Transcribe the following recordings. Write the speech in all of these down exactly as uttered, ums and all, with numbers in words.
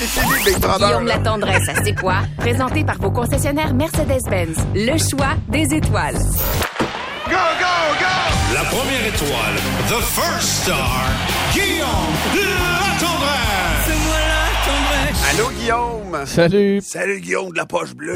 c'est fini, Big Brother. Guillaume la tendresse à C'est quoi? Présenté par vos concessionnaires Mercedes-Benz. Le choix des étoiles. Go, go, go! La première étoile, the first star, Guillaume la tendresse. C'est moi la tendresse. Allô, Guillaume. Salut. Salut, Guillaume de la poche bleue.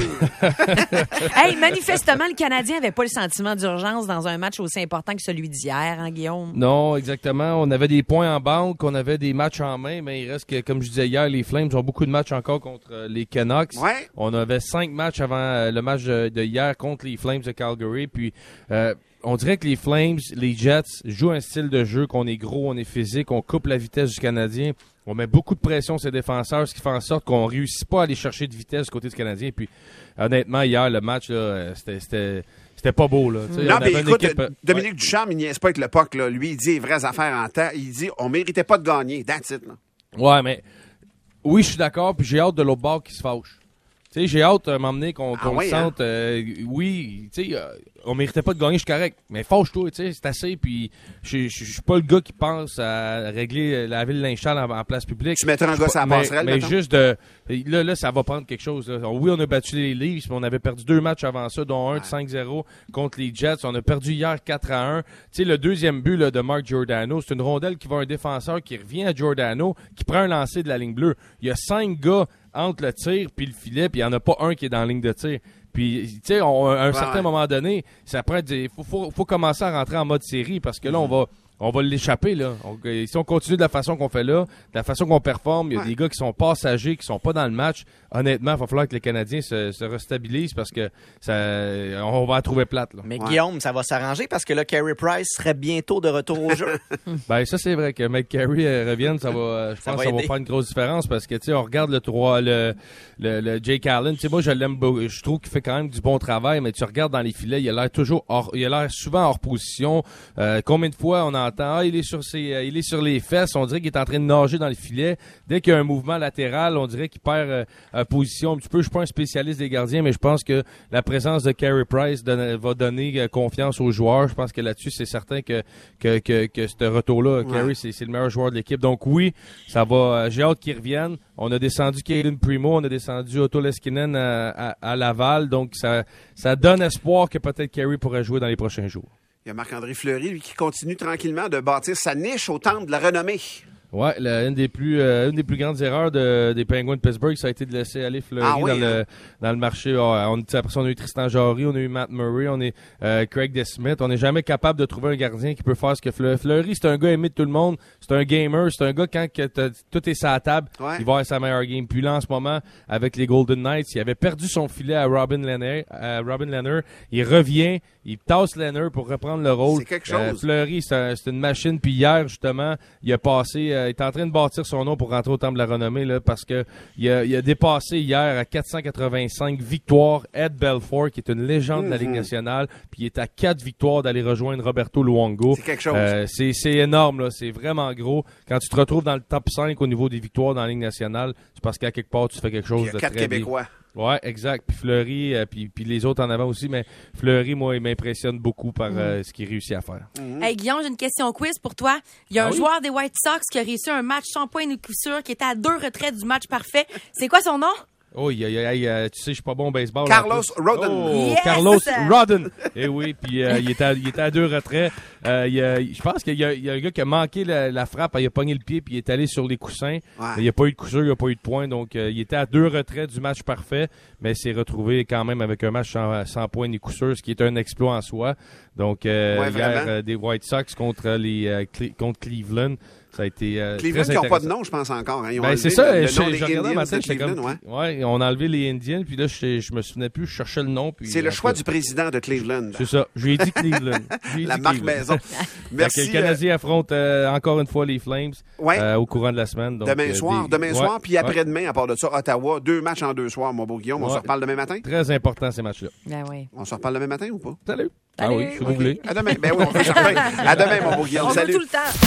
Hey, manifestement, le Canadien avait pas le sentiment d'urgence dans un match aussi important que celui d'hier, hein, Guillaume? Non, exactement. On avait des points en banque, on avait des matchs en main, mais il reste que, comme je disais hier, les Flames ont beaucoup de matchs encore contre euh, les Canucks. Ouais. On avait cinq matchs avant euh, le match de, de hier contre les Flames de Calgary. Puis, euh, on dirait que les Flames, les Jets, jouent un style de jeu qu'on est gros, on est physique, on coupe la vitesse du Canadien. On met beaucoup de pression sur les défenseurs, ce qui fait en sorte qu'on réussit pas à aller chercher de vitesse du côté du Canadien. Puis, honnêtement, hier, le match, là, c'était, c'était, c'était pas beau. Là. Tu sais, Non, on mais avait une écoute, équipe- Dominique Ouais. Ducharme, il niaise pas avec le puck, là. Lui, il dit les vraies affaires en temps. Il dit on méritait pas de gagner. That's it, là. Ouais, mais oui, je suis d'accord, puis j'ai hâte de l'autre bord qui se fâche. Tu sais, j'ai hâte euh, m'emmener qu'on, Ah qu'on oui, le hein? sente. euh, oui, tu sais, euh, on méritait pas de gagner, je suis correct. Mais fâche-toi, tu sais, c'est assez. Puis je je- je suis pas le gars qui pense à régler la ville Lynchal en, en place publique. Tu mettrais un Je gars suis sur la pas- passerelle, Mais, mais mettons? juste de. Là, là, ça va prendre quelque chose. Là. Oui, on a battu les Leafs, mais on avait perdu deux matchs avant ça, dont un de cinq zéro contre les Jets. On a perdu hier quatre à un. Tu sais, le deuxième but là, de Mark Giordano, c'est une rondelle qui va à un défenseur qui revient à Giordano, qui prend un lancer de la ligne bleue. Il y a cinq gars entre le tir puis le filet, puis il n'y en a pas un qui est dans la ligne de tir. Puis, tu sais, on- à un Ouais, certain ouais. moment donné, ça prend des, faut, faut, faut commencer à rentrer en mode série parce que là, on va, on va l'échapper, là. On- si on continue de la façon qu'on fait là, de la façon qu'on performe, il y a Ouais. des gars qui sont passagers, qui sont pas dans le match. Honnêtement, il va falloir que les Canadiens se, se restabilisent parce que ça, on va la trouver plate, là. Mais Ouais. Guillaume, ça va s'arranger parce que là, Carey Price serait bientôt de retour au jeu. Ben, ça, c'est vrai que Mike Carey euh, revienne, ça va, euh, je Ça pense va que ça va aider. faire une grosse différence parce que, tu sais, on regarde le trois, le, le, le Jake Allen. Tu sais, moi, je l'aime beaucoup. Je trouve qu'il fait quand même du bon travail, mais tu regardes dans les filets, il a l'air toujours hors, il a l'air souvent hors position. Euh, combien de fois on entend, ah, il est sur ses, euh, il est sur les fesses, on dirait qu'il est en train de nager dans les filets. Dès qu'il y a un mouvement latéral, on dirait qu'il perd euh, euh, position un petit peu. Je suis pas un spécialiste des gardiens, mais je pense que la présence de Carey Price donne- va donner euh, confiance aux joueurs. Je pense que là-dessus, c'est certain que, que, que, que ce retour-là, Ouais. Carey, c'est, c'est le meilleur joueur de l'équipe. Donc oui, ça va. euh, j'ai hâte qu'il revienne. On a descendu Caden Primo, on a descendu Otto Leskinen à, à, à Laval. Donc ça, ça donne espoir que peut-être Carey pourrait jouer dans les prochains jours. Il y a Marc-André Fleury, lui, qui continue tranquillement de bâtir sa niche au temple de la renommée. Ouais, la- une des plus euh, une des plus grandes erreurs de, des Penguins de Pittsburgh, ça a été de laisser aller Fleury Ah oui, dans, hein? le, dans le marché. Ah, on, après ça, on a eu Tristan Jarry, on a eu Matt Murray, on est euh, Craig DeSmith. On n'est jamais capable de trouver un gardien qui peut faire ce que Fleury. Fleury, c'est un gars aimé de tout le monde. C'est un gamer. C'est un gars, quand que t'as- tout est sur la table, Ouais. il va avoir sa meilleure game. Puis là, en ce moment, avec les Golden Knights, il avait perdu son filet à Robin Lehner. À Robin Lehner. Il revient, il tasse Lehner pour reprendre le rôle. C'est quelque Euh, chose. Fleury, c'est, un- c'est une machine. Puis hier, justement, il a passé, euh, il est en train de bâtir son nom pour rentrer au Temple de la Renommée, là, parce que il a, il a dépassé hier à quatre cent quatre-vingt-cinq victoires Ed Belfour, qui est une légende de la Ligue Mhm. nationale, puis il est à quatre victoires d'aller rejoindre Roberto Luongo. C'est quelque chose. Euh, c'est, c'est énorme, là. C'est vraiment gros. Quand tu te retrouves dans le top cinq au niveau des victoires dans la Ligue nationale, c'est parce qu'à quelque part, tu fais quelque Il chose y a de quatre très bien. Québécois. Ouais, exact. Puis Fleury, euh, puis, puis les autres en avant aussi, mais Fleury, moi, il m'impressionne beaucoup par euh, ce qu'il réussit à faire. Hey, Guillaume, j'ai une question quiz pour toi. Il y a Ah un oui? joueur des White Sox qui a réussi un match sans point de coup sûr, qui était à deux retraits du match parfait. C'est quoi son nom? Oh, y a, y a- y a- tu sais, je suis pas bon au baseball. Carlos en plus. Rodden. Oh, Yes! Carlos Rodden. Eh oui, puis euh, il, était à, il était à deux retraits. Euh, il y a- je pense qu'il y a, il y a un gars qui a manqué la, la frappe, il a pogné le pied, puis il est allé sur les coussins. Ouais. Il n'y a pas eu de coup sûr, il n'y a pas eu de point. Donc, euh, il était à deux retraits du match parfait, mais s'est retrouvé quand même avec un match sans, sans point ni coup sûr, ce qui est un exploit en soi. Donc, euh, Ouais, hier, vraiment. euh, des White Sox contre, les, euh, Cle- contre Cleveland. Ça a été euh, Cleveland très qui n'ont pas de intéressant. nom, je pense encore. Hein. Ils ont Ben, enlevé c'est ça, le, le je, nom je des regardais Indians matin, de j'étais comme, Cleveland, ouais. ouais, on a enlevé les Indians, puis là, je, je me souvenais plus, je cherchais le nom. Puis C'est le en choix tout du cas, président de Cleveland. C'est ça, j'ai dit Cleveland. J'ai La dit marque Cleveland. maison. Fait que Merci. le Canadien affronte euh, encore une fois les Flames euh, ouais. euh, au courant de la semaine. Donc, Demain euh, soir, des- demain ouais, soir, puis ouais. après-demain, à part de ça, Ottawa, deux matchs en deux soirs, mon beau Guillaume. On Ouais. se reparle demain matin? Très important ces matchs-là. Ben oui. On se reparle demain matin ou pas? Salut. Ah Salut. oui, si vous voulez. À demain. Ben oui, on fait certain. À demain, mon beau Guillaume. On joue Salut. tout le temps.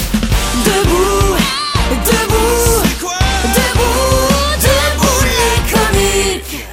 Debout, debout, debout, debout les comiques.